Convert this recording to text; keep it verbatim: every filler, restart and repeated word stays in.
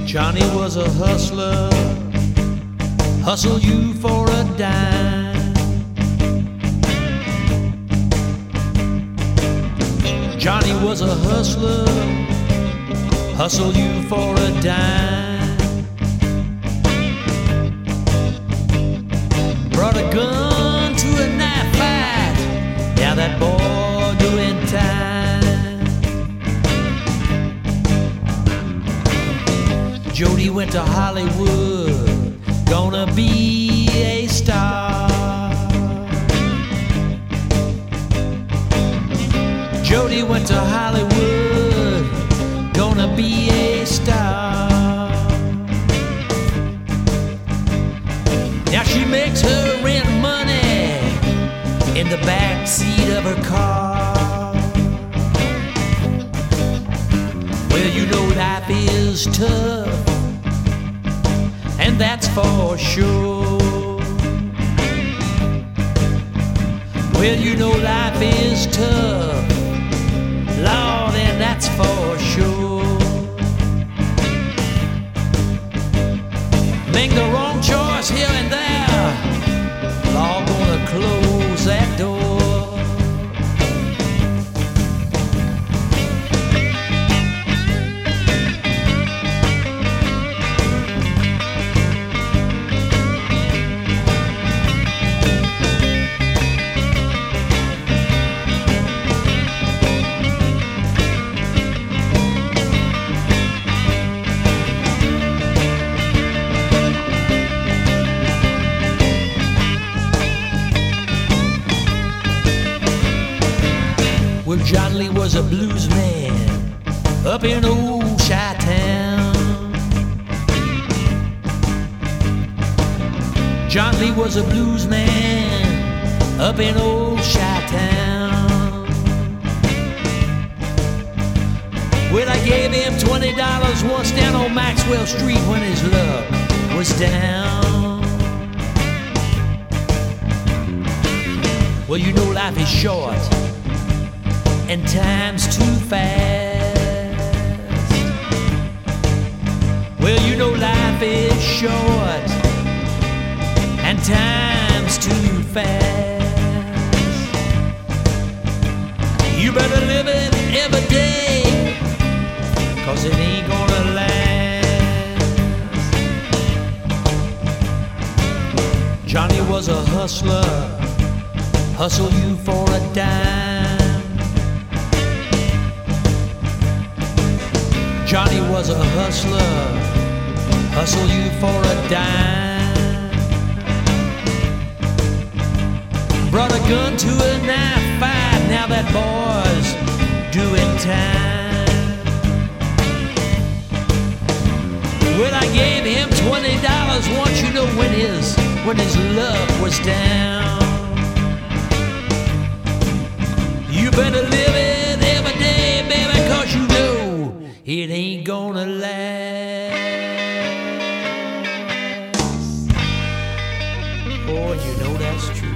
Johnny was a hustler, hustle you for a dime. Johnny was a hustler, hustle you for a dime. Brought a gun to a knife fight, now that boy doing time. Jody went to Hollywood, gonna be a star. Jody went to Hollywood, gonna be a star. Now she makes her rent money in the back seat of her car. Well, you know life is tough, and that's for sure. Well, you know life is tough, Lord, and that's for sure. Make the wrong choice here and there, Lord, gonna close that door. Well, John Lee was a blues man up in old Chi-Town. John Lee was a blues man up in old Chi-Town. Well, I gave him twenty dollars once down on Maxwell Street when his luck was down. Well, you know life is short and time's too fast. Well, you know life is short and time's too fast. You better live it every day, 'cause it ain't gonna last. Johnny was a hustler, hustle you for a dime. Johnny was a hustler, hustle you for a dime. Brought a gun to a knife fight, now that boy's doing time. Well, I gave him twenty dollars once, you know, when his, when his luck was down. You better live it every day, baby, 'cause you know it ain't gonna last. Oh, you know that's true.